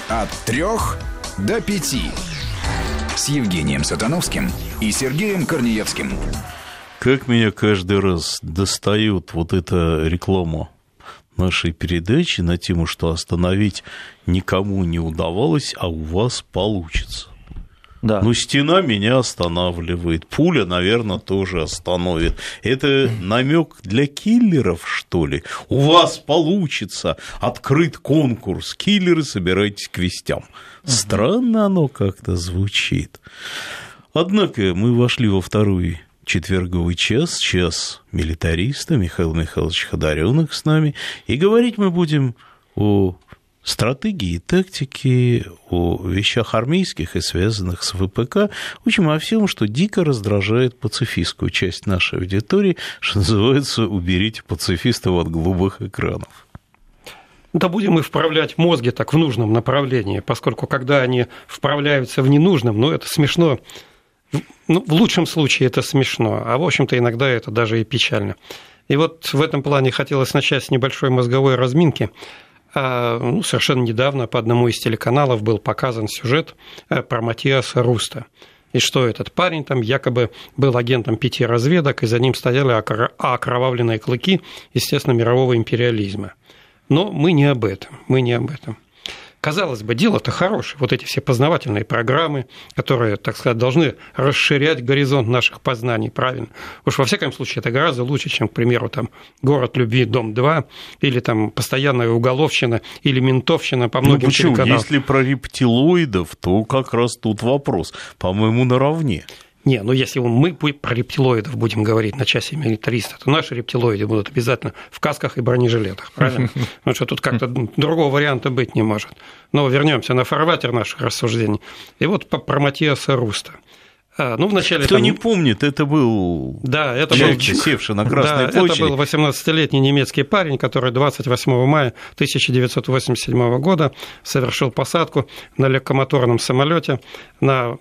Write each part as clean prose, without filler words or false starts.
От 3 до 5. С Евгением Сатановским и Сергеем Корнеевским. Как меня каждый раз достает вот эта реклама нашей передачи на тему, что остановить никому не удавалось, а у вас получится. Да. Ну, стена меня останавливает, пуля, наверное, тоже остановит. Это намек для киллеров, что ли? У вас получится, открыт конкурс, киллеры, собирайтесь к вестям. Странно оно как-то звучит. Однако мы вошли во второй четверговый час милитариста. Михаил Михайлович Ходорёнок с нами, и говорить мы будем о стратегии, тактики, о вещах армейских и связанных с ВПК, в общем, о всем, что дико раздражает пацифистскую часть нашей аудитории, что называется «уберите пацифистов от голубых экранов». Да будем и вправлять мозги так в нужном направлении, поскольку когда они вправляются в ненужном, это смешно. В лучшем случае это смешно, а в общем-то иногда это даже и печально. И вот в этом плане хотелось начать с небольшой мозговой разминки. Совершенно недавно по одному из телеканалов был показан сюжет про Матиаса Руста. И что этот парень там якобы был агентом 5 разведок, и за ним стояли окровавленные клыки, естественно, мирового империализма. Но мы не об этом. Казалось бы, дело-то хорошее. Вот эти все познавательные программы, которые, так сказать, должны расширять горизонт наших познаний, правильно? Уж во всяком случае, это гораздо лучше, чем, к примеру, там, «Город любви», «Дом-2», или там постоянная уголовщина, или ментовщина по многим телеканалам. Если про рептилоидов, то как раз тут вопрос, по-моему, наравне. Если мы про рептилоидов будем говорить на часе милитариста, то наши рептилоиды будут обязательно в касках и бронежилетах, правильно? Потому что тут как-то другого варианта быть не может. Но вернемся на фарватер наших рассуждений. И вот про Матиаса Руста. Вначале Кто не помнит, это был человек, севший на Красной площади. Это был 18-летний немецкий парень, который 28 мая 1987 года совершил посадку на легкомоторном самолете на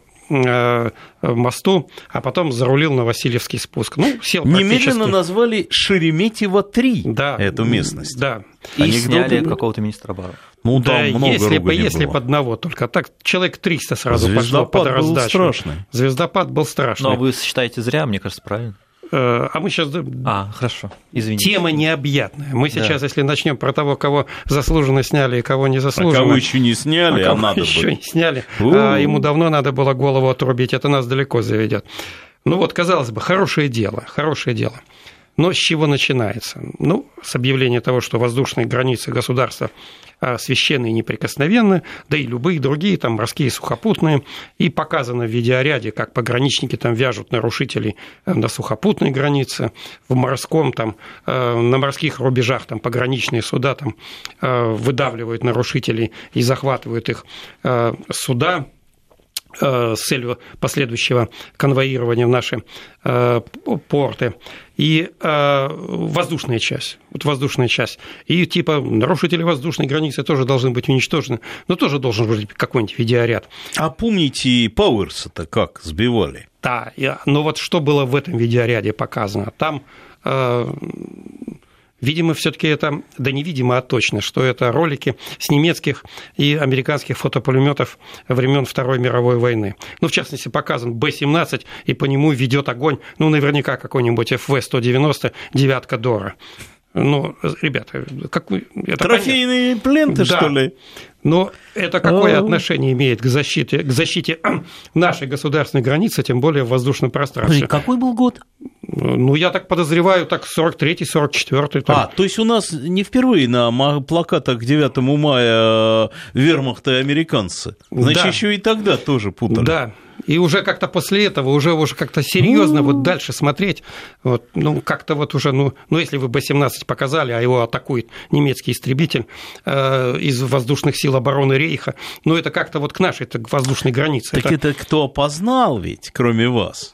мосту, а потом зарулил на Васильевский спуск. Сел немедленно назвали Шереметьево-3 эту местность. Да. И сняли какого-то министра обороны. Там много ругани если было. бы одного только. Так человек 300 сразу пошло под раздачу. Звездопад был страшный. Но вы считаете зря, мне кажется, правильно? А мы сейчас... хорошо, извините. Тема необъятная. Мы сейчас, если начнем про того, кого заслуженно сняли и кого не заслуженно... А кого еще не сняли, а надо еще было. Не сняли, ему давно надо было голову отрубить, это нас далеко заведет. Казалось бы, хорошее дело. Но с чего начинается? С объявления того, что воздушные границы государства священные и неприкосновенны, да и любые другие, там, морские, сухопутные, и показано в видеоряде, как пограничники там вяжут нарушителей на сухопутной границе, в морском, там, на морских рубежах там, пограничные суда там, выдавливают нарушителей и захватывают их суда с целью последующего конвоирования в наши порты. И воздушная часть. И типа нарушители воздушной границы тоже должны быть уничтожены, но тоже должен быть какой-нибудь видеоряд. А помните, Пауэрса-то как сбивали? Да, но что было в этом видеоряде показано? Там... Видимо, все-таки это, невидимо, а точно, что это ролики с немецких и американских фотопулеметов времен Второй мировой войны. В частности, показан Б-17, и по нему ведет огонь, наверняка какой-нибудь ФВ-190 «девятка Дора». Ребята, трофейные пленты, что ли? Но это какое отношение имеет к защите нашей государственной границы, тем более в воздушном пространстве? Какой был год? Я так подозреваю, 43-й, 44-й. То есть у нас не впервые на плакатах к 9 мая вермахта и американцы. Значит, еще и тогда тоже путали. Да. И уже как-то после этого, уже как-то серьезно дальше смотреть, как-то уже, если вы Б-17 показали, а его атакует немецкий истребитель из воздушных сил обороны Рейха, это как-то к нашей к воздушной границе. Так это кто опознал ведь, кроме вас?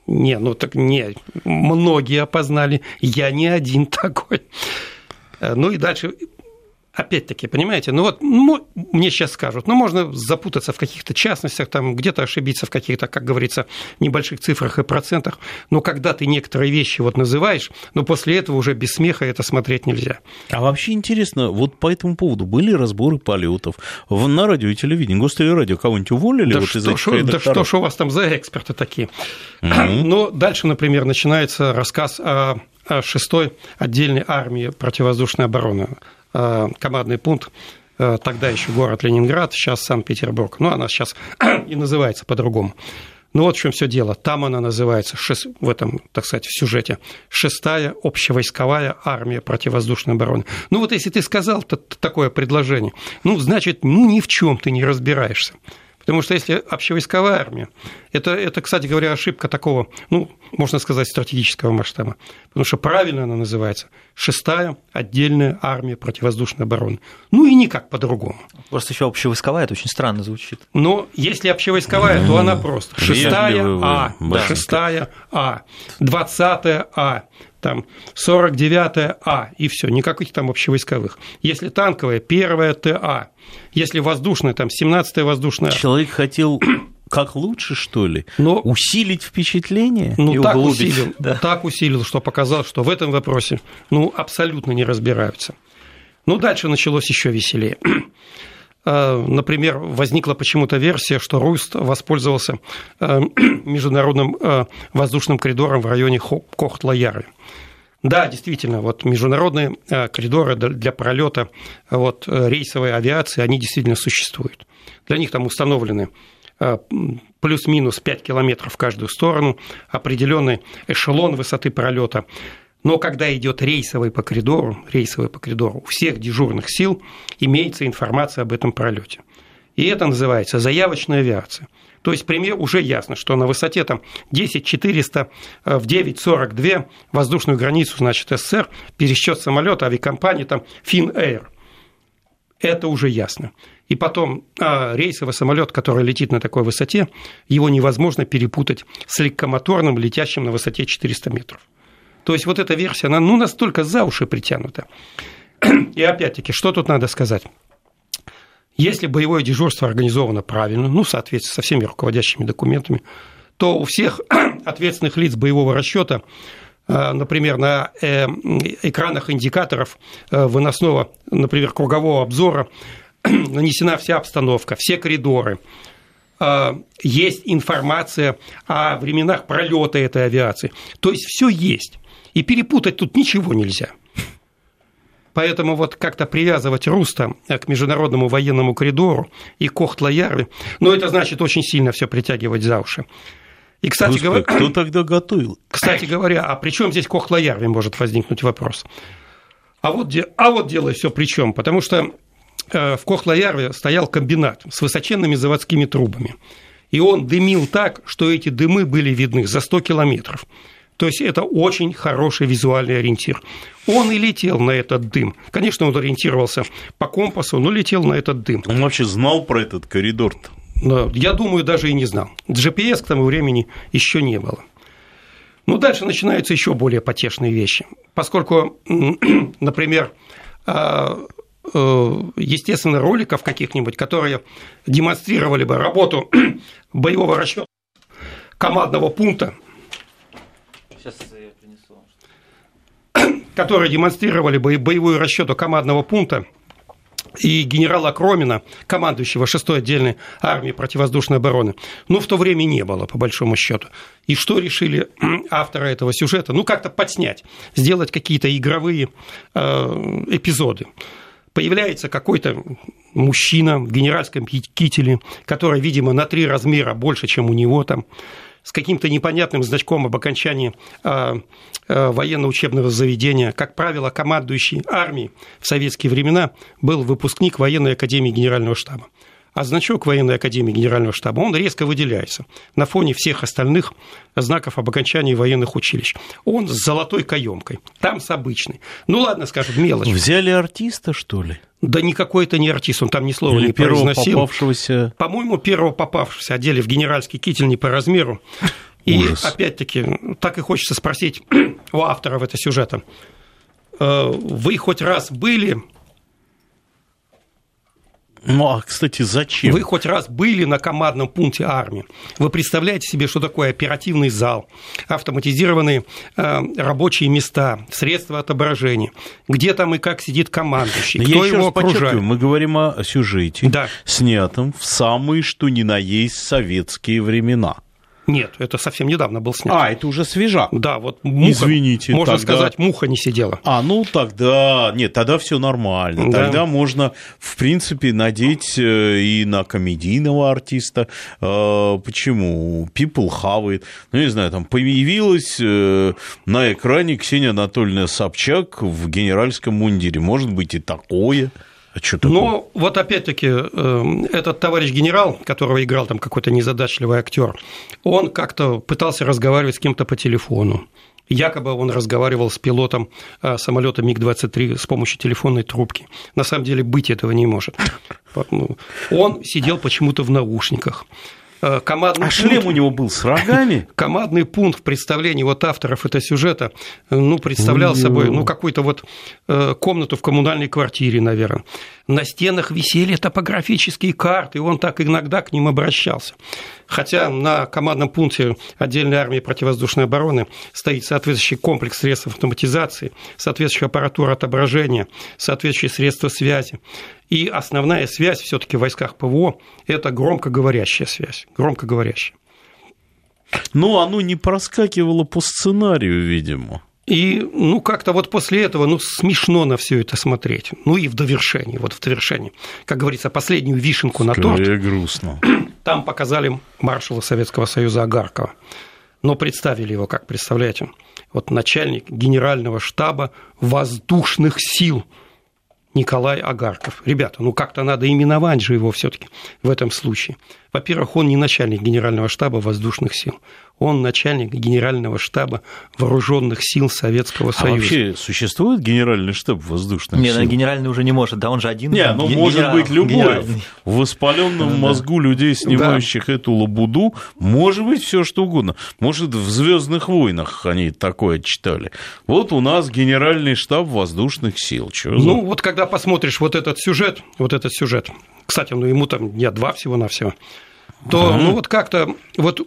Многие опознали, я не один такой. И дальше... опять-таки, понимаете, мне сейчас скажут, можно запутаться в каких-то частностях, там, где-то ошибиться в каких-то, как говорится, небольших цифрах и процентах, но когда ты некоторые вещи называешь, после этого уже без смеха это смотреть нельзя. А вообще интересно, по этому поводу были разборы полетов на радио и телевидении? Гостелерадио кого-нибудь уволили из этих редакторов? Да что у вас там за эксперты такие? Но дальше, например, начинается рассказ о 6-й отдельной армии противовоздушной обороны. Командный пункт, тогда еще город Ленинград, сейчас Санкт-Петербург. Она сейчас и называется по-другому. Вот в чем все дело. Там она называется, в этом, так сказать, в сюжете, 6-я общевойсковая армия противовоздушной обороны. Если ты сказал такое предложение, значит, ни в чем ты не разбираешься. Потому что если общевойсковая армия, это, кстати говоря, ошибка такого, можно сказать, стратегического масштаба. Потому что правильно она называется 6-я отдельная армия противовоздушной обороны. И никак по-другому. Просто еще общевойсковая, это очень странно звучит. Но если общевойсковая, то она просто 6-я А, 6-я А, 20-я А, 49-я А, и все, никаких там общевойсковых. Если танковая, 1-я ТА. Если воздушная, 17-я воздушная. Человек хотел как лучше, что ли? Усилить впечатление и так углубить? Так усилил, что показал, что в этом вопросе абсолютно не разбираются. Дальше началось еще веселее. Например, возникла почему-то версия, что Руст воспользовался международным воздушным коридором в районе Кохтла-Яры. Да, действительно, международные коридоры для пролета рейсовой авиации, они действительно существуют. Для них там установлены плюс-минус 5 километров в каждую сторону, определенный эшелон высоты пролета. Но когда идет рейсовый по коридору, у всех дежурных сил имеется информация об этом пролете. И это называется заявочная авиация. То есть, пример уже ясно, что на высоте 10-400 в 9-42 воздушную границу, СССР, пересчет самолета авиакомпании Finnair. Это уже ясно. И потом рейсовый самолет, который летит на такой высоте, его невозможно перепутать с легкомоторным, летящим на высоте 400 метров. То есть, эта версия, она настолько за уши притянута. И опять-таки, что тут надо сказать? Если боевое дежурство организовано правильно, в соответствии со всеми руководящими документами, то у всех ответственных лиц боевого расчета, например, на экранах индикаторов выносного, например, кругового обзора, нанесена вся обстановка, все коридоры, есть информация о временах пролета этой авиации. То есть все есть. И перепутать тут ничего нельзя. Поэтому как-то привязывать Руста к международному военному коридору и Кохтла-Яры, это значит очень сильно все притягивать за уши. И, кстати говоря, кто тогда готовил? Кстати говоря, а при чем здесь Кохтла-Яры, может возникнуть вопрос. А вот дело все при чем, потому что в Кохтла-Яре стоял комбинат с высоченными заводскими трубами, и он дымил так, что эти дымы были видны за 100 километров. То есть это очень хороший визуальный ориентир. Он и летел на этот дым. Конечно, он ориентировался по компасу, но летел на этот дым. Он вообще знал про этот коридор-то? Я думаю, даже и не знал. GPS к тому времени еще не было. Дальше начинаются еще более потешные вещи. Поскольку, например, естественно, роликов каких-нибудь, которые демонстрировали бы работу боевого расчета командного пункта, которые демонстрировали боевую расчету командного пункта и генерала Кромина, командующего 6-й отдельной армией противовоздушной обороны, в то время не было, по большому счету. И что решили авторы этого сюжета? Как-то подснять, сделать какие-то игровые эпизоды. Появляется какой-то мужчина в генеральском кителе, который, видимо, на 3 размера больше, чем у него с каким-то непонятным значком об окончании военно-учебного заведения. Как правило, командующий армией в советские времена был выпускник военной академии Генерального штаба. А значок военной академии Генерального штаба, он резко выделяется на фоне всех остальных знаков об окончании военных училищ. Он с золотой каемкой, там с обычной. Ладно, скажут, мелочь. Взяли артиста, что ли? Да никакой это не артист, он там ни слова или не произносил. Попавшегося... По-моему, первого попавшегося, одели в генеральский китель не по размеру. И опять-таки, так и хочется спросить у авторов этого сюжета. Вы хоть раз были Ну, а, кстати, зачем? Вы хоть раз были на командном пункте армии? Вы представляете себе, что такое оперативный зал, автоматизированные рабочие места, средства отображения, где там и как сидит командующий, Но кто я еще его раз окружает? подчеркиваю, мы говорим о сюжете, Да. снятом в самые что ни на есть советские времена. Нет, это совсем недавно был снят. А, это уже свежак. Да, вот муха, Извините, можно тогда... сказать, муха не сидела. Ну тогда, нет, тогда все нормально. Да. Тогда можно, в принципе, надеть и на комедийного артиста. Почему? People have it. Ну, не знаю, там появилась на экране Ксения Анатольевна Собчак в генеральском мундире. Может быть, и такое. А что такое? Но вот опять-таки этот товарищ генерал, которого играл там какой-то незадачливый актер, он как-то пытался разговаривать с кем-то по телефону. Якобы он разговаривал с пилотом самолета МиГ-23 с помощью телефонной трубки. На самом деле быть этого не может. Он сидел почему-то в наушниках. Шлем у него был с рогами? Командный пункт в представлении вот авторов этого сюжета представлял собой какую-то вот комнату в коммунальной квартире, наверное. На стенах висели топографические карты, и он так иногда к ним обращался. Хотя на командном пункте отдельной армии противовоздушной обороны стоит соответствующий комплекс средств автоматизации, соответствующая аппаратура отображения, соответствующие средства связи. И основная связь все-таки в войсках ПВО – это громкоговорящая связь, громкоговорящая. Но оно не проскакивало по сценарию, видимо. И, как-то вот после этого, смешно на все это смотреть. И в довершении, как говорится, последнюю вишенку на торт. Скорее грустно. Там показали маршала Советского Союза Агаркова. Но представили его, как представляете, вот начальник генерального штаба воздушных сил Николай Агарков. Ребята, как-то надо именовать же его все-таки в этом случае. Во-первых, он не начальник генерального штаба воздушных сил. Он начальник генерального штаба вооруженных сил Советского Союза. Вообще существует генеральный штаб воздушных сил? Нет, генеральный уже не может, да, он же один. Может быть любой. В воспаленном мозгу людей, снимающих эту лабуду, может быть все что угодно. Может, в «Звездных войнах» они такое читали. Вот у нас генеральный штаб воздушных сил. Вот когда посмотришь вот этот сюжет, кстати, ему там дня 2 всего-навсего, то как-то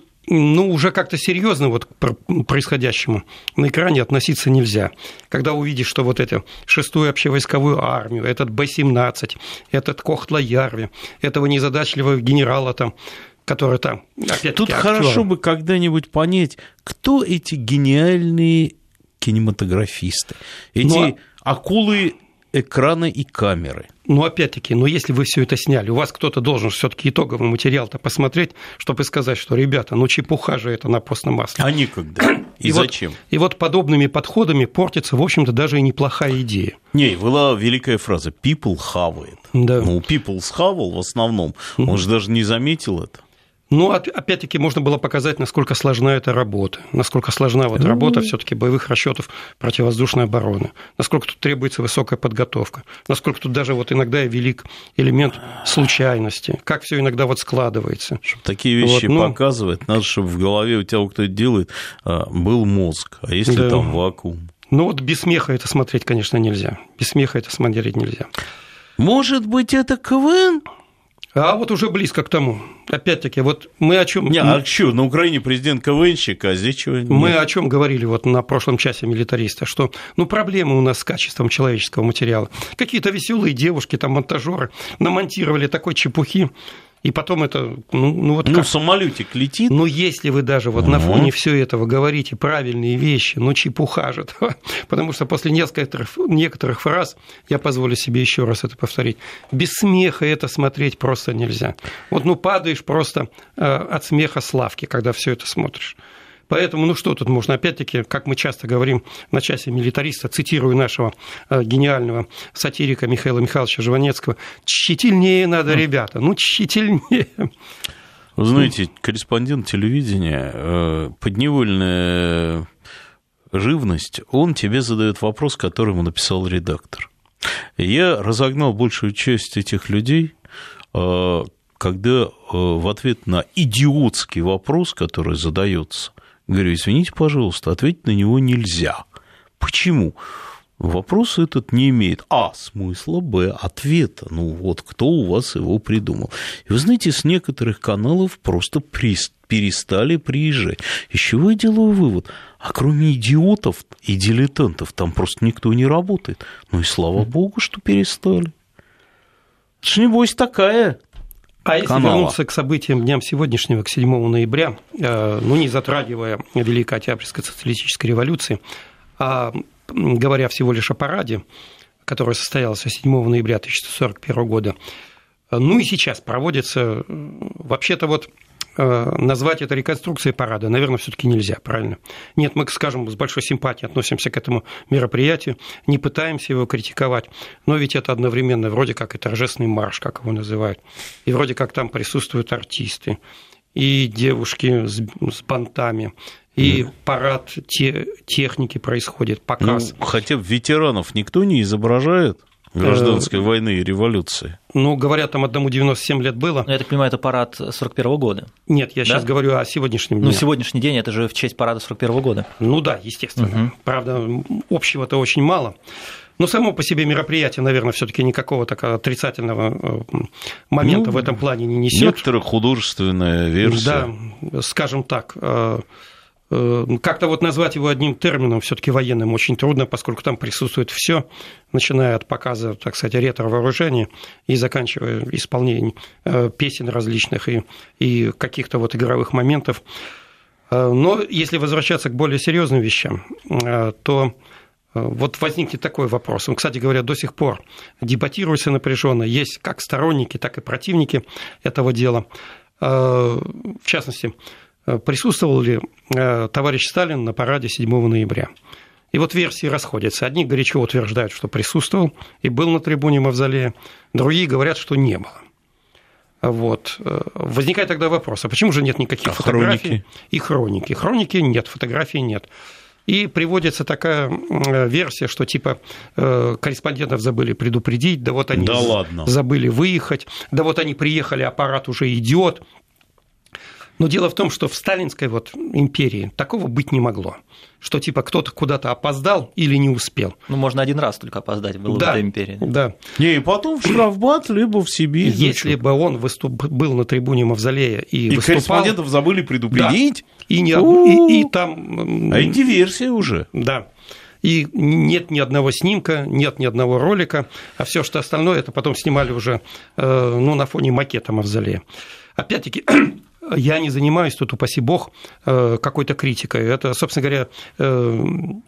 уже как-то серьезно к происходящему на экране относиться нельзя. Когда увидишь, что вот эту 6-ю общевойсковую армию, этот Б-17, этот Кохтла-Ярви, этого незадачливого генерала там, который там, опять-таки, Тут хорошо бы когда-нибудь понять, кто эти гениальные кинематографисты, эти акулы экрана и камеры. Опять-таки, если вы все это сняли, у вас кто-то должен все-таки итоговый материал-то посмотреть, чтобы сказать, что, ребята, чепуха же это на постном масле. А некогда. И зачем? И подобными подходами портится, в общем-то, даже и неплохая идея. Была великая фраза «people have it». Да. People схавал в основном, он же даже не заметил это. Опять-таки, можно было показать, насколько сложна эта работа, насколько сложна работа все-таки боевых расчетов противовоздушной обороны, насколько тут требуется высокая подготовка, насколько тут даже иногда и велик элемент случайности, как все иногда складывается. Чтобы такие вещи показывать, надо, чтобы в голове у тебя, кто это делает, был мозг, а если там вакуум? Без смеха это смотреть, конечно, нельзя. Без смеха это смотреть нельзя. Может быть, это КВН? А уже близко к тому. Опять-таки, мы о чем? На Украине президент КВНщик, а здесь чего нет? Мы о чем говорили на прошлом часе милитариста, что проблемы у нас с качеством человеческого материала. Какие-то веселые девушки, там монтажеры намонтировали такой чепухи. И потом это, самолетик летит. Если вы даже на фоне всего этого говорите правильные вещи, чепуха же. Потому что после некоторых фраз, я позволю себе еще раз это повторить, без смеха это смотреть просто нельзя. Падаешь просто от смеха с лавки, когда все это смотришь. Поэтому, что тут можно? Опять-таки, как мы часто говорим на часе милитариста, цитирую нашего гениального сатирика Михаила Михайловича Жванецкого, «Тщательнее надо, ребята, тщательнее». Вы знаете, корреспондент телевидения, подневольная живность, он тебе задает вопрос, который ему написал редактор. Я разогнал большую часть этих людей, когда в ответ на идиотский вопрос, который задается, говорю, извините, пожалуйста, ответить на него нельзя. Почему? Вопрос этот не имеет смысла, ответа. Ну вот, кто у вас его придумал? И вы знаете, с некоторых каналов просто перестали приезжать. Из чего я делаю вывод? А кроме идиотов и дилетантов там просто никто не работает. Ну и слава богу, что перестали. Это ж небось такая А если канала. вернуться к событиям дням сегодняшнего, к 7 ноября, не затрагивая Великой Октябрьской социалистической революции, а говоря всего лишь о параде, который состоялся 7 ноября 1941 года, и сейчас проводится, вообще-то назвать это реконструкцией парада, наверное, все-таки нельзя, правильно? Нет, мы, скажем, с большой симпатией относимся к этому мероприятию, не пытаемся его критиковать, но ведь это одновременно вроде как и торжественный марш, как его называют, и вроде как там присутствуют артисты, и девушки с бантами, и парад техники происходит, показ. Хотя ветеранов никто не изображает гражданской войны и революции. Говорят, там одному 97 лет было. Я так понимаю, это парад 41 года. Нет, я сейчас говорю о сегодняшнем дне. Сегодняшний день – это же в честь парада 41 года. Да, естественно. Правда, общего-то очень мало. Но само по себе мероприятие, наверное, все-таки никакого такого отрицательного момента в этом плане не несет. Некоторая художественная версия. Да, скажем так. Как-то назвать его одним термином, все-таки военным, очень трудно, поскольку там присутствует все, начиная от показа, так сказать, ретро-вооружения и заканчивая исполнением песен различных и каких-то игровых моментов. Но если возвращаться к более серьезным вещам, то возникнет такой вопрос. Он, кстати говоря, до сих пор дебатируется напряженно. Есть как сторонники, так и противники этого дела. В частности, присутствовал ли товарищ Сталин на параде 7 ноября? И версии расходятся. Одни горячо утверждают, что присутствовал и был на трибуне Мавзолея, другие говорят, что не было. Возникает тогда вопрос, а почему же нет никаких фотографий? Хроники? И хроники. Хроники нет, фотографий нет. И приводится такая версия, что корреспондентов забыли предупредить, они забыли выехать, они приехали, аппарат уже идет. Но дело в том, что в сталинской империи такого быть не могло, что кто-то куда-то опоздал или не успел. Можно один раз только опоздать было в этой империи. Да. И потом в штрафбат, либо в Сибирь. Если бы он был на трибуне Мавзолея и выступал... корреспондентов забыли предупредить? Да. И там... А это диверсия уже. Да. И нет ни одного снимка, нет ни одного ролика, а все, что остальное, это потом снимали уже на фоне макета Мавзолея. Опять-таки... Я не занимаюсь тут, упаси бог, какой-то критикой. Это, собственно говоря,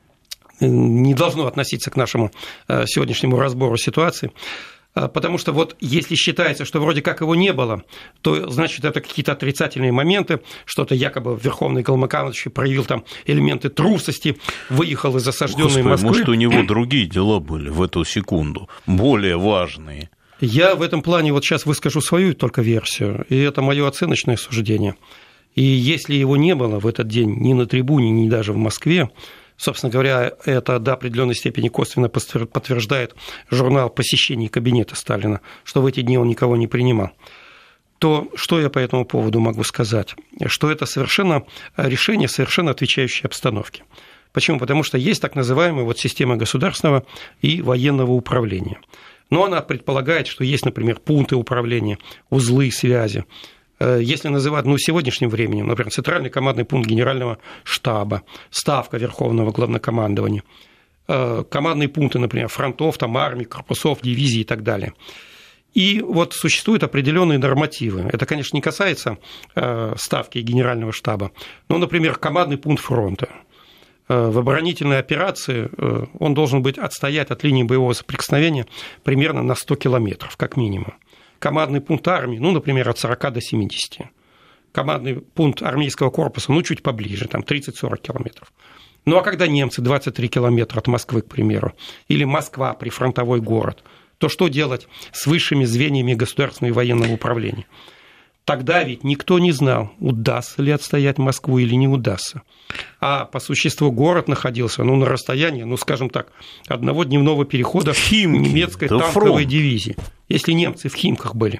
не должно относиться к нашему сегодняшнему разбору ситуации. Потому что если считается, что вроде как его не было, то, значит, это какие-то отрицательные моменты, что-то якобы верховный главнокомандующий проявил там элементы трусости, выехал из осажденной Москвы. Может, у него другие дела были в эту секунду, более важные. Я в этом плане сейчас выскажу свою только версию, и это мое оценочное суждение. И если его не было в этот день ни на трибуне, ни даже в Москве, собственно говоря, это до определенной степени косвенно подтверждает журнал посещений кабинета Сталина, что в эти дни он никого не принимал, то что я по этому поводу могу сказать? Что это решение, совершенно отвечающее обстановке. Почему? Потому что есть так называемая система государственного и военного управления. Но она предполагает, что есть, например, пункты управления, узлы связи. Если называть сегодняшним временем, например, центральный командный пункт генерального штаба, ставка Верховного главнокомандования, командные пункты, например, фронтов, армий, корпусов, дивизий и так далее. И существуют определенные нормативы. Это, конечно, не касается ставки генерального штаба, но, например, командный пункт фронта. В оборонительной операции он должен отстоять от линии боевого соприкосновения примерно на 100 километров, как минимум. Командный пункт армии, например, от 40 до 70. Командный пункт армейского корпуса, чуть поближе, 30-40 километров. А когда немцы 23 километра от Москвы, к примеру, или Москва, прифронтовой город, то что делать с высшими звеньями государственного и военного управления? Тогда ведь никто не знал, удастся ли отстоять Москву или не удастся. А по существу город находился на расстоянии, скажем так, одного дневного перехода немецкой танковой дивизии, если немцы в Химках были.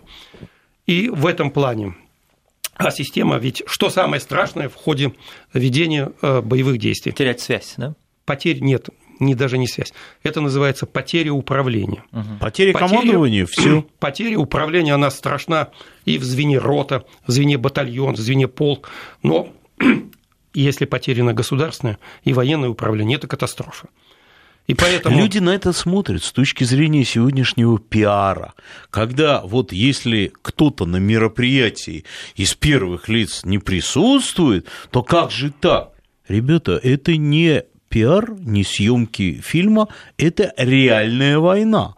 И в этом плане, система, ведь что самое страшное в ходе ведения боевых действий? Терять связь, да? Потерь нет, даже не связь. Это называется потеря управления. Потеря командования, все. Потеря управления, она страшна и в звене рота, в звене батальон, в звене полк. Но если потеряно государственное и военное управление, это катастрофа. И поэтому... Люди на это смотрят с точки зрения сегодняшнего пиара. Когда вот если кто-то на мероприятии из первых лиц не присутствует, то как же так? Ребята, это не пиар, не съемки фильма, это реальная война.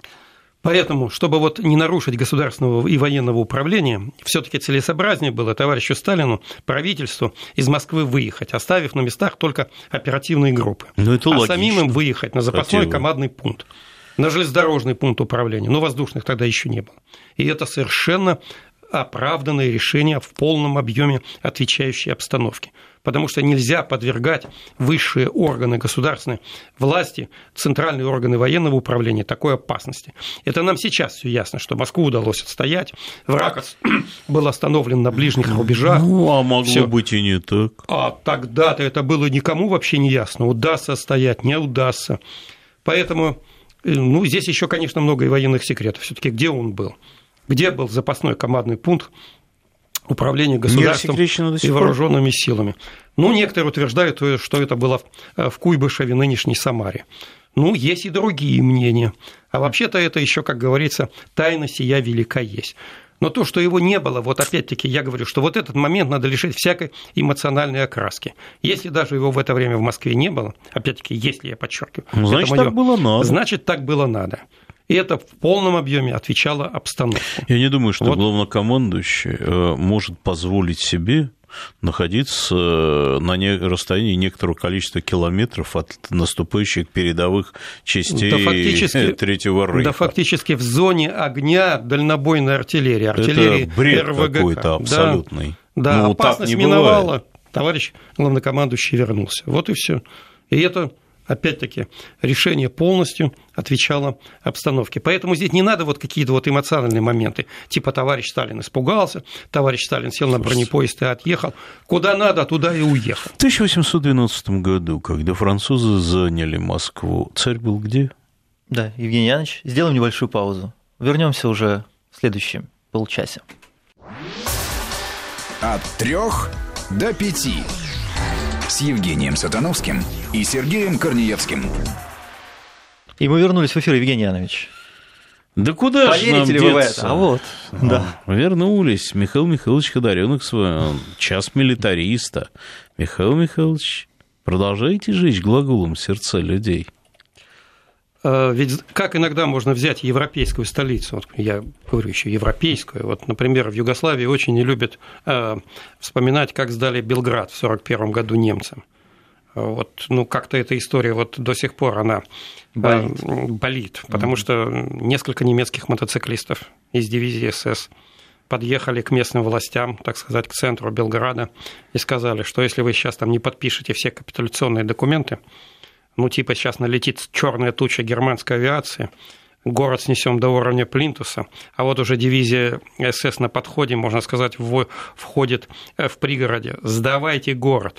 Поэтому, чтобы вот не нарушить государственного и военного управления, все-таки целесообразнее было товарищу Сталину, правительству из Москвы выехать, оставив на местах только оперативные группы. Это логично. Самим им выехать на запасной командный пункт, на железнодорожный пункт управления, но воздушных тогда еще не было. И это совершенно оправданное решение в полном объеме, отвечающее обстановке. Потому что нельзя подвергать высшие органы государственной власти, центральные органы военного управления такой опасности. Это нам сейчас все ясно, что Москву удалось отстоять, враг был остановлен на ближних рубежах. А могло быть и не так. А тогда-то это было никому вообще не ясно, удастся отстоять, не удастся. Поэтому, здесь еще, конечно, много и военных секретов. Все-таки где он был? Где был запасной командный пункт управления государством и вооруженными силами? Некоторые утверждают, что это было в Куйбышеве, нынешней Самаре. Есть и другие мнения. А вообще-то это еще, как говорится, тайна сия велика есть. Но то, что его не было, вот опять-таки я говорю, что вот этот момент надо лишить всякой эмоциональной окраски. Если даже его в это время в Москве не было, опять-таки, если я подчеркиваю, значит, так было надо. Значит, так было надо. И это в полном объеме отвечало обстановке. Я не думаю, что главнокомандующий может позволить себе находиться на расстоянии некоторого количества километров от наступающих передовых частей Третьего Рейха. Да, фактически в зоне огня дальнобойной артиллерии. Это бред РВГК. Какой-то абсолютный. Да, опасность миновала, товарищ главнокомандующий вернулся. Вот и все. И это... Опять-таки, решение полностью отвечало обстановке. Поэтому здесь не надо вот какие-то вот эмоциональные моменты, типа товарищ Сталин испугался, товарищ Сталин сел на бронепоезд и отъехал. Куда надо, туда и уехал. В 1812 году, когда французы заняли Москву, царь был где? Да, Евгений Янович, сделаем небольшую паузу. Вернемся уже в следующем полчасе. От 3 до 5. С Евгением Сатановским и Сергеем Корнеевским. И мы вернулись в эфир, Евгений Янович. Да куда же нам ли деться? Вы в это? А вот, да. Вернулись. Михаил Михайлович Ходорёнок с вами. Час милитариста. Михаил Михайлович, продолжайте жечь глаголом сердца людей. Ведь как иногда можно взять европейскую столицу, вот я говорю еще европейскую, вот, например, в Югославии очень не любят вспоминать, как сдали Белград в 1941 году немцам. Вот, как-то эта история вот до сих пор она болит, потому что несколько немецких мотоциклистов из дивизии СС подъехали к местным властям, так сказать, к центру Белграда и сказали, что если вы сейчас там не подпишете все капитуляционные документы, сейчас налетит черная туча германской авиации, город снесем до уровня плинтуса, а вот уже дивизия СС на подходе, можно сказать, входит в пригороде. Сдавайте город.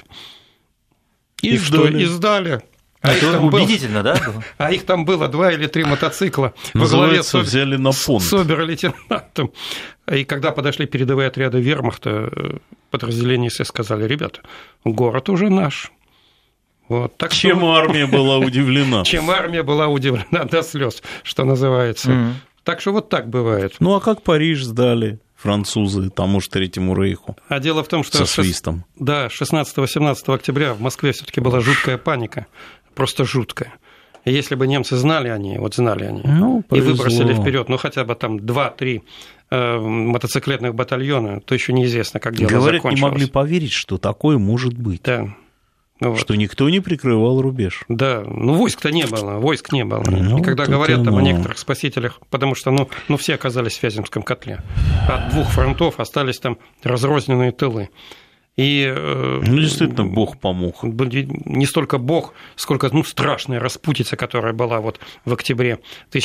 И что? И сдали. Это убедительно, да? А их там было 2 или 3 мотоцикла во главе с обер-лейтенантом. И когда подошли передовые отряды вермахта, подразделения СС сказали: ребята, город уже наш. Вот, так Чем армия была удивлена? Чем армия была удивлена до слез, что называется. Так что вот так бывает. А как Париж сдали французы тому же Третьему Рейху? А дело в том, что... Со свистом. Да, 16-17 октября в Москве все-таки была жуткая паника, просто жуткая. И если бы немцы знали они, и выбросили вперед, хотя бы там 2-3 мотоциклетных батальона, то еще неизвестно, как дело закончилось. Говорят, не могли поверить, что такое может быть. Да. Что никто не прикрывал рубеж. Да, войск не было. И когда говорят там о некоторых спасителях, потому что все оказались в Вяземском котле. От 2 фронтов остались там разрозненные тылы. И, действительно, Бог помог. Не столько Бог, сколько страшная распутица, которая была вот в октябре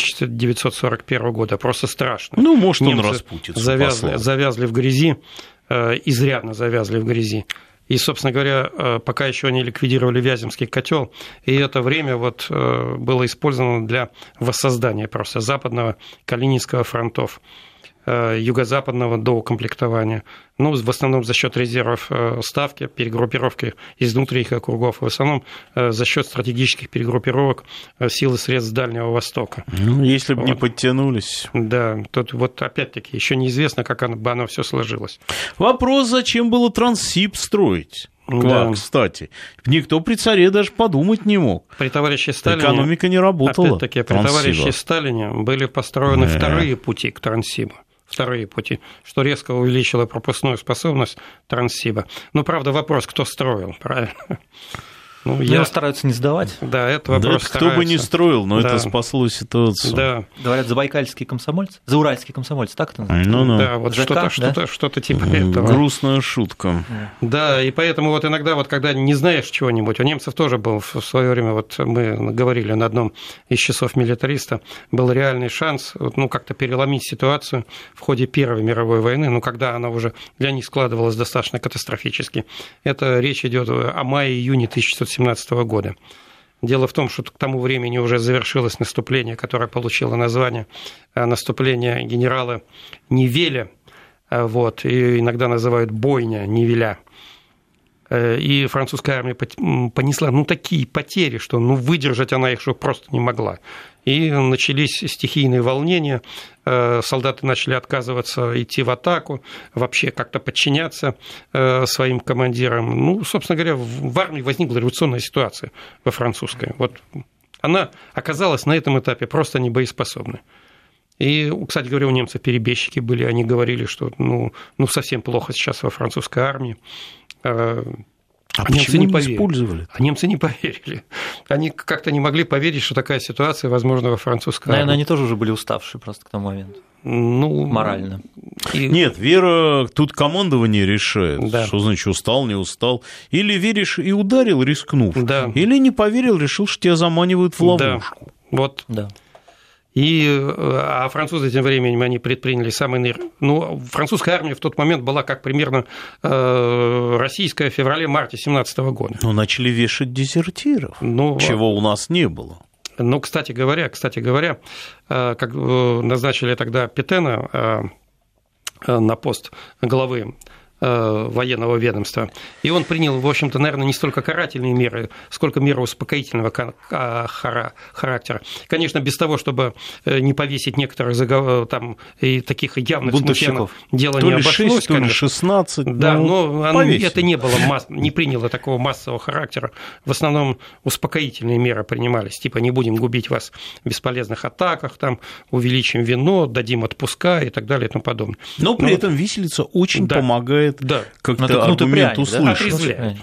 1941 года. Просто страшно. Может, немцы он распутицу завязли в грязи, изрядно завязли в грязи. И, собственно говоря, пока еще не ликвидировали Вяземский котел, и это время вот было использовано для воссоздания просто западного Калининского фронтов, юго-западного доукомплектования. Ну, в основном за счет резервов ставки, перегруппировки из внутренних округов, в основном за счет стратегических перегруппировок сил и средств Дальнего Востока. Ну, если бы не подтянулись. Да, тут вот опять-таки еще неизвестно, как бы оно все сложилось. Вопрос, зачем было Транссиб строить? Да. Кстати, никто при царе даже подумать не мог. При товарище Сталине, экономика не работала. Опять-таки, при товарище Сталине были построены вторые пути к Транссибу. Вторые пути, что резко увеличило пропускную способность Транссиба. Ну, правда, вопрос, кто строил, правильно? Его стараются не сдавать. Да, это вопрос. Да, кто бы не строил, но это спасло ситуацию. Да. Говорят, забайкальские комсомольцы, зауральские комсомольцы, так это называется? Да, вот что-то типа этого. Грустная шутка. Да, и поэтому вот иногда, вот когда не знаешь чего-нибудь, у немцев тоже был в свое время, вот мы говорили на одном из часов милитариста, был реальный шанс, ну, как-то переломить ситуацию в ходе Первой мировой войны, ну, когда она уже для них складывалась достаточно катастрофически. Это речь идет о мае-июне 1917 года. Дело в том, что к тому времени уже завершилось наступление, которое получило название наступление генерала Нивеля, вот, и иногда называют бойня Нивеля. И французская армия понесла такие потери, что выдержать она их просто не могла. И начались стихийные волнения, солдаты начали отказываться идти в атаку, вообще как-то подчиняться своим командирам. Ну, собственно говоря, в армии возникла революционная ситуация во французской. Вот она оказалась на этом этапе просто небоеспособной. И, кстати говоря, у немцев перебежчики были, они говорили, что совсем плохо сейчас во французской армии. А немцы не использовали? А немцы не поверили. Они как-то не могли поверить, что такая ситуация возможна во французской армии. Наверное, они тоже уже были уставшие просто к тому моменту. Морально. Нет, вера, тут командование решает, да. Что значит устал, не устал. Или веришь и ударил, рискнув, да. Или не поверил, решил, что тебя заманивают в ловушку. Да. Вот. Да. А французы тем временем они предприняли самый... французская армия в тот момент была как примерно российская в феврале-марте 17 года. Начали вешать дезертиров, чего у нас не было. Кстати говоря, как назначили тогда Петена на пост главы военного ведомства. И он принял, в общем-то, наверное, не столько карательные меры, сколько меры успокоительного характера. Конечно, без того, чтобы не повесить некоторых там и таких явных смутьянов, дело не обошлось. То ли 16, да, но это не было, не приняло такого массового характера. В основном успокоительные меры принимались, типа не будем губить вас в бесполезных атаках, там, увеличим вино, дадим отпуска и так далее и тому подобное. Но при этом виселица очень помогает. Да. Как-то аргумент услышать. Отрезвляет.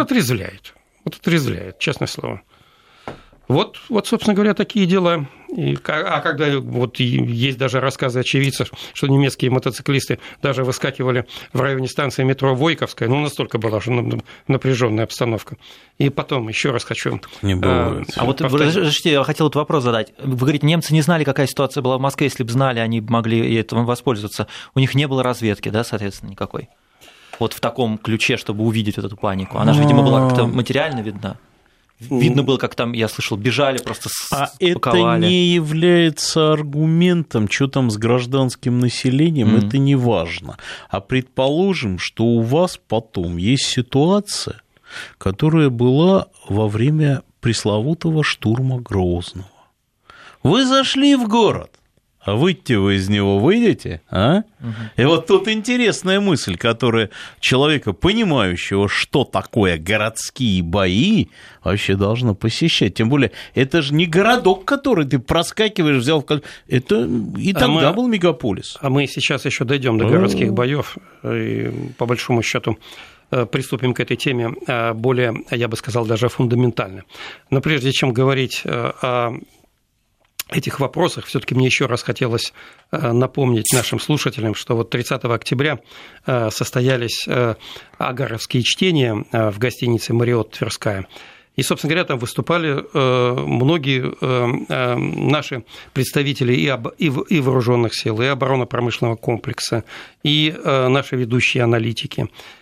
Отрезвляет, честное слово. Вот, собственно говоря, такие дела. А когда есть даже рассказы очевидцев, что немецкие мотоциклисты даже выскакивали в районе станции метро Войковская, настолько была уже напряженная обстановка. И потом, еще раз хочу... Не бывает. Подождите, я хотел вопрос задать. Вы говорите, немцы не знали, какая ситуация была в Москве, если бы знали, они могли этим воспользоваться. У них не было разведки, да, соответственно, никакой? Вот в таком ключе, чтобы увидеть эту панику. Она же, видимо, была как-то материально видна. Видно было, как там, я слышал, бежали, просто спаковали. Это не является аргументом, что там с гражданским населением, это не важно. А предположим, что у вас потом есть ситуация, которая была во время пресловутого штурма Грозного. Вы зашли в город. А выйти вы из него выйдете, а? И вот тут интересная мысль, которая человека, понимающего, что такое городские бои, вообще должна посещать. Тем более, это же не городок, который ты проскакиваешь, взял... Это и тогда был мегаполис. А мы сейчас еще дойдем до городских боев, и по большому счету приступим к этой теме более, я бы сказал, даже фундаментально. Но прежде чем говорить о этих вопросах, все-таки мне еще раз хотелось напомнить нашим слушателям, что вот 30 октября состоялись агаровские чтения в гостинице «Мариотт Тверская». И, собственно говоря, там выступали многие наши представители и вооруженных сил, и оборонно-промышленного комплекса, и наши ведущие аналитики.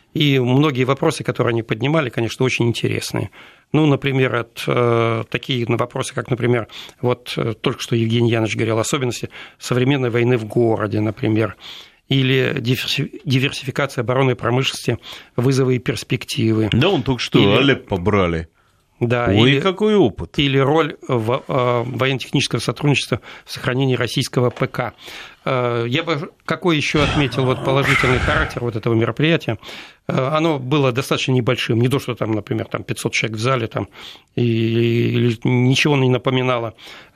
И многие вопросы, которые они поднимали, конечно, очень интересные. Ну, например, такие вопросы, как, например, вот только что Евгений Янович говорил, особенности современной войны в городе, например, или диверсификация оборонной промышленности, вызовы и перспективы. Да, он только что Алеппо брали. Да, Ой, какой опыт. Или роль военно-технического сотрудничества в сохранении российского ПК. Я бы какой еще отметил вот положительный характер вот этого мероприятия. Оно было достаточно небольшим, не то, что там, например, там 500 человек в зале, там, и ничего не напоминало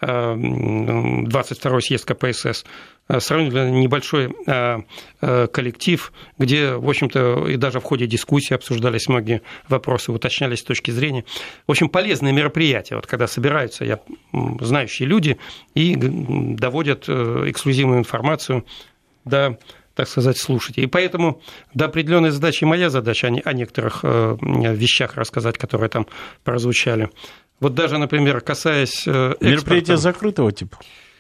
22-й съезд КПСС. Сравнительно небольшой коллектив, где, в общем-то, и даже в ходе дискуссии обсуждались многие вопросы, уточнялись с точки зрения. В общем, полезное мероприятие, вот когда собираются знающие люди и доводят эксклюзивную информацию до, так сказать, слушателей. И поэтому до определенной задачи моя задача о некоторых вещах рассказать, которые там прозвучали. Вот даже, например, касаясь экспорта. Мероприятие закрытого типа?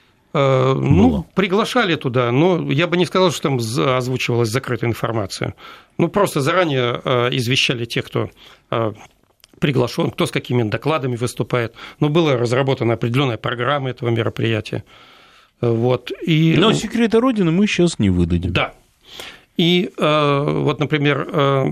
Ну, приглашали туда, но я бы не сказал, что там озвучивалась закрытая информация. Ну, просто заранее извещали тех, кто приглашен, кто с какими докладами выступает. Но была разработана определенная программа этого мероприятия. Вот. Но секреты Родины мы сейчас не выдадим. Да. И вот, например,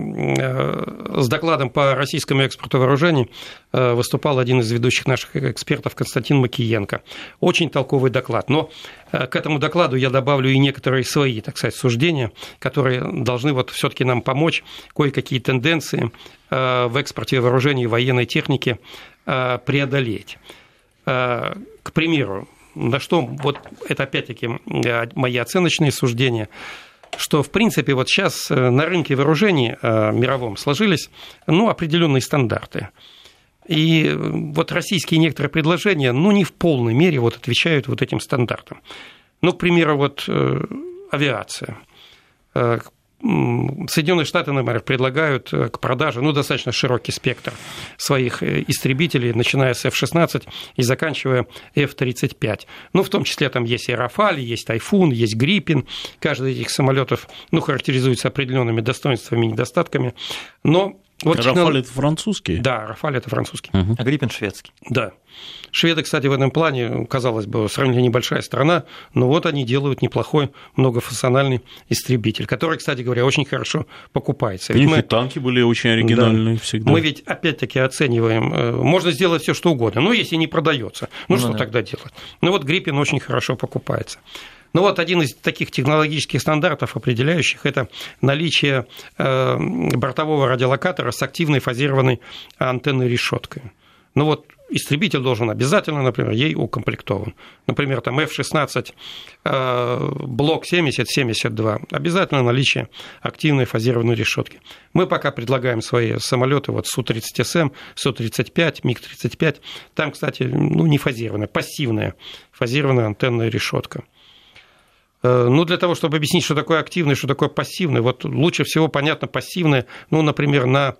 с докладом по российскому экспорту вооружений выступал один из ведущих наших экспертов Константин Макиенко. Очень толковый доклад. Но к этому докладу я добавлю и некоторые свои, так сказать, суждения, которые должны вот все-таки нам помочь кое-какие тенденции в экспорте вооружений и военной техники преодолеть. К примеру, на что вот это опять-таки мои оценочные суждения, что, в принципе, вот сейчас на рынке вооружений мировом сложились определенные стандарты. И вот российские некоторые предложения не в полной мере вот отвечают вот этим стандартам. Ну, к примеру, вот авиация. Соединенные Штаты, например, предлагают к продаже достаточно широкий спектр своих истребителей, начиная с F-16 и заканчивая F-35. В том числе там есть и Рафаль, есть Тайфун, есть Гриппен. Каждый из этих самолетов характеризуется определенными достоинствами и недостатками. Но вот Рафаль это французский? Да, Рафаль это французский. А Гриппен шведский. Да. Шведы, кстати, в этом плане, казалось бы, сравнительно небольшая страна, но вот они делают неплохой многофункциональный истребитель, который, кстати говоря, очень хорошо покупается. У них и танки были очень оригинальные всегда. Мы ведь опять-таки оцениваем, можно сделать все что угодно, но если не продается, что тогда делать? Вот Гриппен очень хорошо покупается. Вот один из таких технологических стандартов, определяющих, это наличие бортового радиолокатора с активной фазированной антенной решеткой. Вот истребитель должен обязательно, например, ей укомплектован. Например, там F-16, блок 70-72, обязательно наличие активной фазированной решетки. Мы пока предлагаем свои самолеты, вот Су-30СМ, Су-35, МиГ-35, там, кстати, не фазированная, пассивная фазированная антенная решетка. Для того, чтобы объяснить, что такое активный, что такое пассивный, вот лучше всего понятно пассивное, например,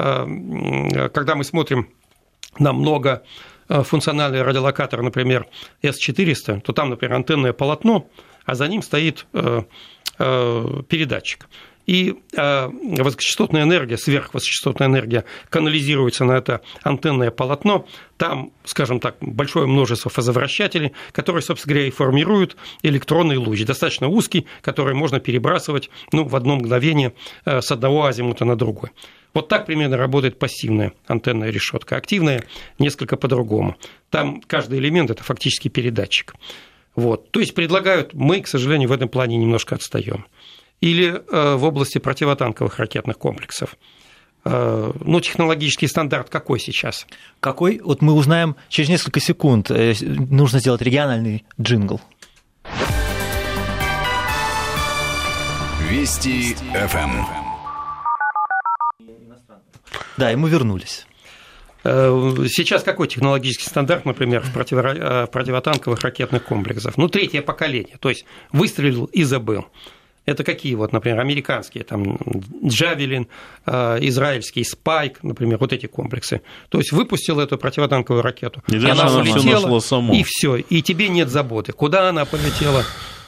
когда мы смотрим на многофункциональный радиолокатор, например, С-400, то там, например, антенное полотно, а за ним стоит передатчик. И высокочастотная энергия, сверхвысокочастотная энергия канализируется на это антенное полотно. Там, скажем так, большое множество фазовращателей, которые, собственно говоря, и формируют электронный луч, достаточно узкий, который можно перебрасывать в одно мгновение с одного азимута на другой. Вот так примерно работает пассивная антенная решетка. Активная несколько по-другому. Там каждый элемент – это фактически передатчик. Вот. То есть предлагают, мы, к сожалению, в этом плане немножко отстаем. Или в области противотанковых ракетных комплексов. Технологический стандарт какой сейчас? Какой? Вот мы узнаем через несколько секунд. Нужно сделать региональный джингл. Вести ФМ. Да, и мы вернулись. Сейчас какой технологический стандарт, например, в противотанковых ракетных комплексах? Третье поколение, то есть выстрелил и забыл. Это какие, например, американские, там, Джавелин, израильский Спайк, например, вот эти комплексы. То есть выпустил эту противотанковую ракету, и она полетела, и все, и тебе нет заботы, куда она полетела.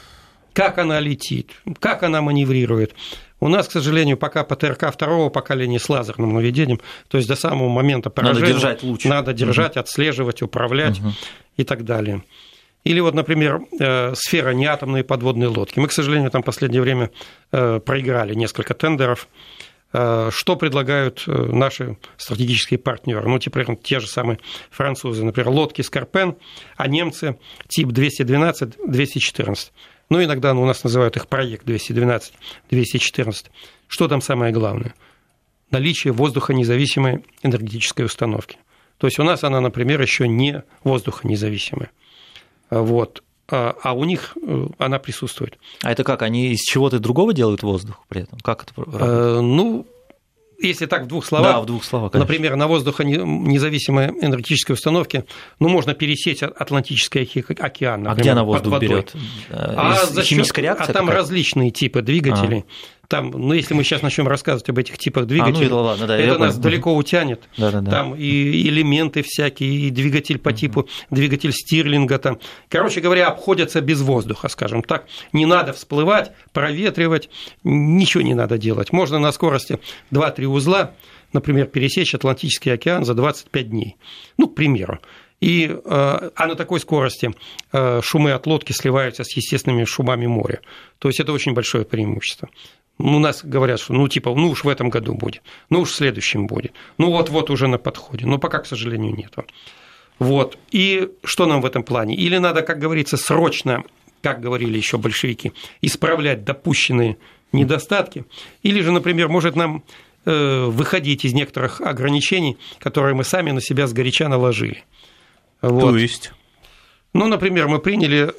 как она летит, как она маневрирует. У нас, к сожалению, пока ПТРК второго поколения с лазерным наведением, то есть до самого момента поражения надо держать луч. Надо держать, отслеживать, управлять и так далее. Или вот, например, сфера неатомной подводной лодки. Мы, к сожалению, там в последнее время проиграли несколько тендеров. Что предлагают наши стратегические партнеры? Ну, например, те же самые французы, например, лодки «Скорпен», а немцы тип 212-214. Ну, иногда у нас называют их проект 212-214. Что там самое главное? Наличие воздухонезависимой энергетической установки. То есть у нас она, например, еще не воздухонезависимая. Вот. А у них она присутствует. А это как? Они из чего-то другого делают воздух при этом? Как это работает? Ну, если так в двух словах. Да, в двух словах, конечно. Например, на воздухонезависимой энергетической установке можно пересечь Атлантический океан. Например, где она воздух берет? Химическая реакция? А там различные типы двигателей. Там, ну, если мы сейчас начнем рассказывать об этих типах двигателей, это нас далеко утянет. Там и элементы всякие, и двигатель по типу, двигатель Стирлинга. Там. Короче говоря, обходятся без воздуха, скажем так. Не надо всплывать, проветривать, ничего не надо делать. Можно на скорости 2-3 узла, например, пересечь Атлантический океан за 25 дней. Ну, к примеру. А на такой скорости шумы от лодки сливаются с естественными шумами моря. То есть это очень большое преимущество. У нас говорят, что уж в этом году будет, уж в следующем будет, вот уже на подходе, но пока, к сожалению, нет. Вот. И что нам в этом плане? Или надо, как говорится, срочно, как говорили еще большевики, исправлять допущенные недостатки, или же, например, может нам выходить из некоторых ограничений, которые мы сами на себя сгоряча наложили. Вот. То есть? Ну, например, мы приняли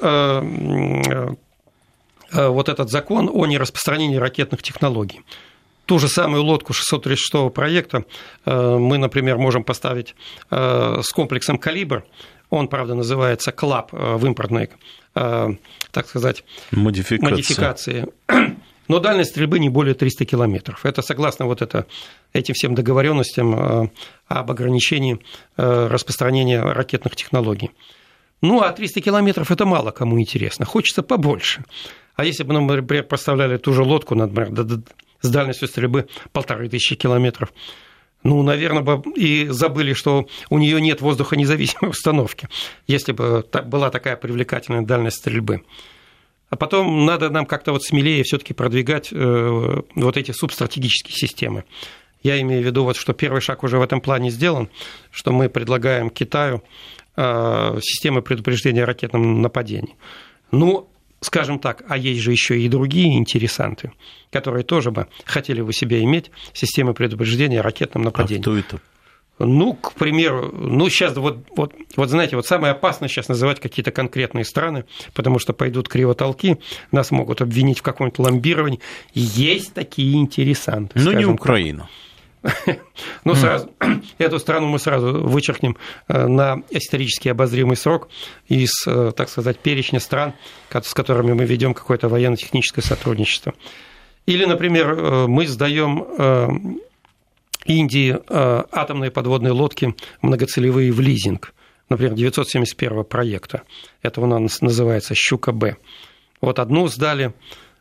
вот этот закон о нераспространении ракетных технологий. Ту же самую лодку 636-го проекта мы, например, можем поставить с комплексом «Калибр». Он, правда, называется «КЛАП» в импортной, так сказать, модификации. Но дальность стрельбы не более 300 километров. Это согласно этим всем договоренностям об ограничении распространения ракетных технологий. Ну, а 300 километров – это мало кому интересно. Хочется побольше. А если бы, например, поставляли ту же лодку, например, с дальностью стрельбы 1500 километров, наверное, бы и забыли, что у нее нет воздухонезависимой установки, если бы была такая привлекательная дальность стрельбы. А потом надо нам как-то смелее все-таки продвигать вот эти субстратегические системы. Я имею в виду, что первый шаг уже в этом плане сделан, что мы предлагаем Китаю системы предупреждения о ракетном нападении. Скажем так, а есть же еще и другие интересанты, которые тоже бы хотели бы себе иметь системы предупреждения о ракетном нападении. А кто это? К примеру, сейчас знаете, самое опасное сейчас называть какие-то конкретные страны, потому что пойдут кривотолки, нас могут обвинить в каком-нибудь лоббировании. Есть такие интересанты. Но не Украина. Сразу, эту страну мы сразу вычеркнем на исторически обозримый срок из, так сказать, перечня стран, с которыми мы ведем какое-то военно-техническое сотрудничество. Или, например, мы сдаем Индии атомные подводные лодки многоцелевые в лизинг, например, 971 проекта. Это у нас называется «Щука-Б». Вот одну сдали,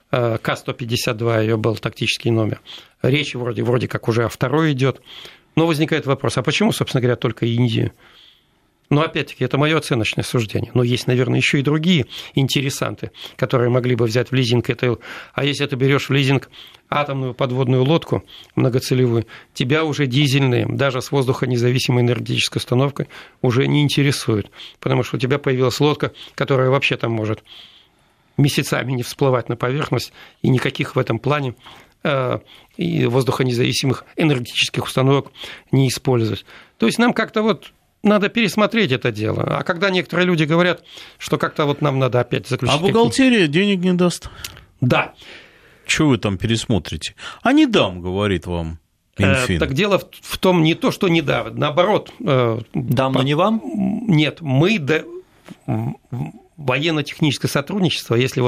К-152, ее был тактический номер. Речь вроде как уже о второй идет. Но возникает вопрос, а почему, собственно говоря, только Индию? Опять-таки, это мое оценочное суждение. Но есть, наверное, еще и другие интересанты, которые могли бы взять в лизинг это. А если ты берешь в лизинг атомную подводную лодку многоцелевую, тебя уже дизельные, даже с воздухонезависимой энергетической установкой, уже не интересуют. Потому что у тебя появилась лодка, которая вообще там может месяцами не всплывать на поверхность, и никаких в этом плане и воздухонезависимых энергетических установок не использовать. То есть нам как-то надо пересмотреть это дело. А когда некоторые люди говорят, что как-то нам надо опять заключить... А бухгалтерия денег не даст? Да. Что вы там пересмотрите? А не дам, говорит вам Минфин. Так дело в том, не то, что не дам, наоборот. Дам, но не вам? Нет, мы... Военно-техническое сотрудничество, если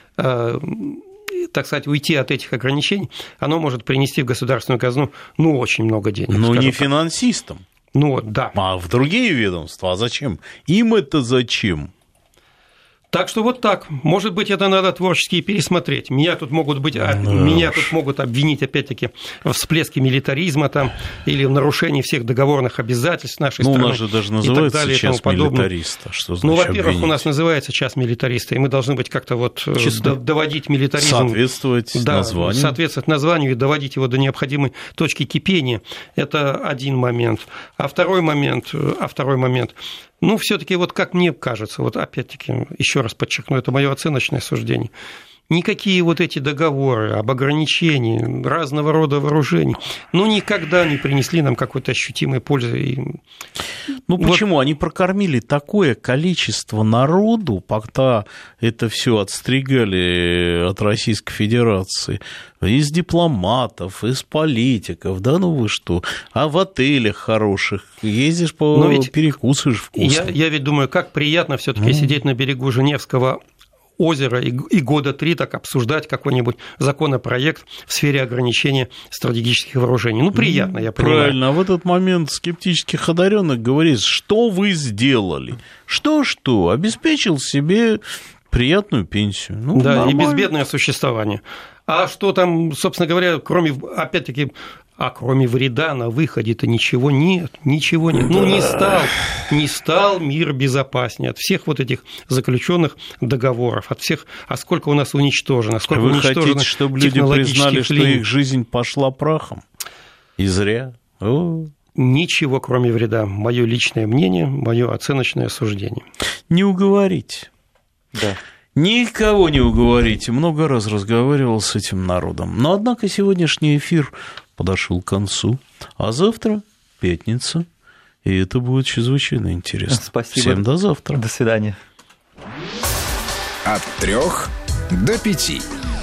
так сказать, уйти от этих ограничений, оно может принести в государственную казну очень много денег. Но не финансистам. Да. А в другие ведомства? А зачем? Им это зачем? Так что вот так. Может быть, это надо творчески пересмотреть. Меня тут могут обвинить, опять-таки, в всплеске милитаризма там, или в нарушении всех договорных обязательств нашей страны. У нас же даже называется час милитариста. Что значит во-первых, обвинить? У нас называется час милитариста, и мы должны быть как-то доводить милитаризм. Соответствовать названию. Соответствовать названию и доводить его до необходимой точки кипения. Это один момент. А второй момент, все-таки, как мне кажется, опять-таки, еще раз подчеркну, это мое оценочное суждение. Никакие эти договоры об ограничении разного рода вооружений, никогда не принесли нам какой-то ощутимой пользы. Почему? Они прокормили такое количество народу, пока это все отстригали от Российской Федерации, из дипломатов, из политиков, вы что? А в отелях хороших ездишь, перекусываешь вкусно. Я ведь думаю, как приятно все-таки сидеть на берегу Женевского озера и года 3 так обсуждать какой-нибудь законопроект в сфере ограничения стратегических вооружений. Приятно, я понимаю. Правильно, а в этот момент скептических одаренных говорит, что вы сделали? Что? Обеспечил себе приятную пенсию. Да, и безбедное существование. А что там, собственно говоря, кроме вреда на выходе-то ничего нет. Не стал мир безопаснее от всех этих заключенных договоров, от всех, а сколько у нас уничтожено, сколько Вы уничтожено. Хотите, чтобы люди признали, что их жизнь пошла прахом? И зря. Ничего, кроме вреда. Мое личное мнение, мое оценочное суждение. Не уговорите. Да. Никого не уговорите. Много раз разговаривал с этим народом. Но, однако, сегодняшний эфир подошел к концу. А завтра пятница. И это будет чрезвычайно интересно. Спасибо. Всем до завтра. До свидания. От 3 до 5.